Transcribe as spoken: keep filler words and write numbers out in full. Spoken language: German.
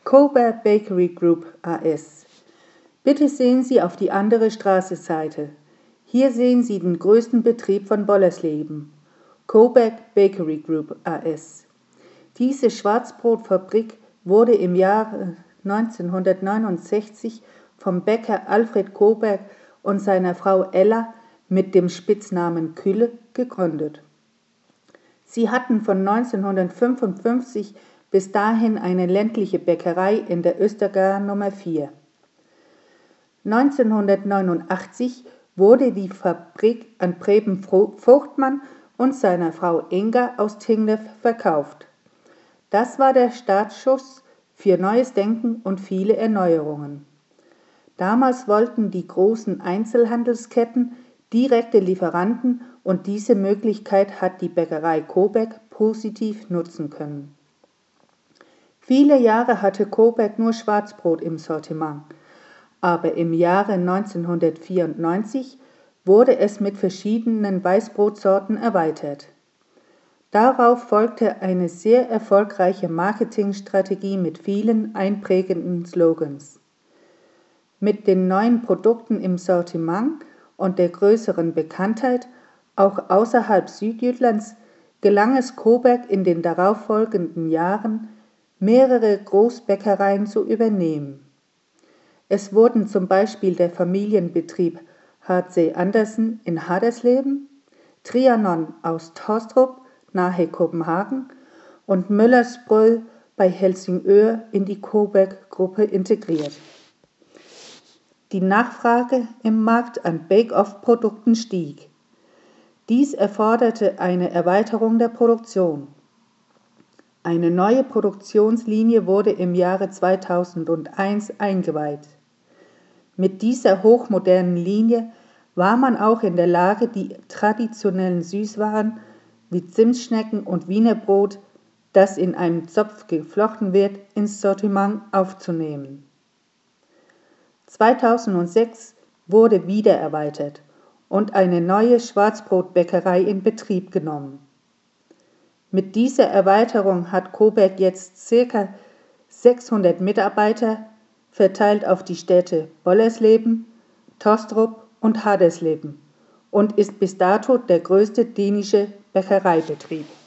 Coburg Bakery Group A S. Bitte sehen Sie auf die andere Straßenseite. Hier sehen Sie den größten Betrieb von Bollersleben, Coburg Bakery Group A S. Diese Schwarzbrotfabrik wurde im Jahre neunzehnhundertneunundsechzig vom Bäcker Alfred Coburg und seiner Frau Ella mit dem Spitznamen Külle gegründet. Sie hatten von neunzehnhundertfünfundfünfzig bis dahin eine ländliche Bäckerei in der Östergasse Nummer vier. neunzehnhundertneunundachtzig wurde die Fabrik an Preben Vogtmann und seiner Frau Inga aus Tinglev verkauft. Das war der Startschuss für neues Denken und viele Erneuerungen. Damals wollten die großen Einzelhandelsketten direkte Lieferanten und diese Möglichkeit hat die Bäckerei Coburg positiv nutzen können. Viele Jahre hatte Coburg nur Schwarzbrot im Sortiment, aber im Jahre neunzehnhundertvierundneunzig wurde es mit verschiedenen Weißbrotsorten erweitert. Darauf folgte eine sehr erfolgreiche Marketingstrategie mit vielen einprägenden Slogans. Mit den neuen Produkten im Sortiment und der größeren Bekanntheit, auch außerhalb Südjütlands, gelang es Coburg in den darauffolgenden Jahren, mehrere Großbäckereien zu übernehmen. Es wurden zum Beispiel der Familienbetrieb H C Andersen in Hadersleben, Trianon aus Tostrup nahe Kopenhagen und Müllers Brød bei Helsingør in die Coburg-Gruppe integriert. Die Nachfrage im Markt an Bake-Off-Produkten stieg. Dies erforderte eine Erweiterung der Produktion. Eine neue Produktionslinie wurde im Jahre zweitausendeins eingeweiht. Mit dieser hochmodernen Linie war man auch in der Lage, die traditionellen Süßwaren wie Zimtschnecken und Wiener Brot, das in einem Zopf geflochten wird, ins Sortiment aufzunehmen. zweitausendsechs wurde wieder erweitert und eine neue Schwarzbrotbäckerei in Betrieb genommen. Mit dieser Erweiterung hat Coburg jetzt ca. sechshundert Mitarbeiter, verteilt auf die Städte Bollersleben, Tostrup und Hadersleben und ist bis dato der größte dänische Bäckereibetrieb.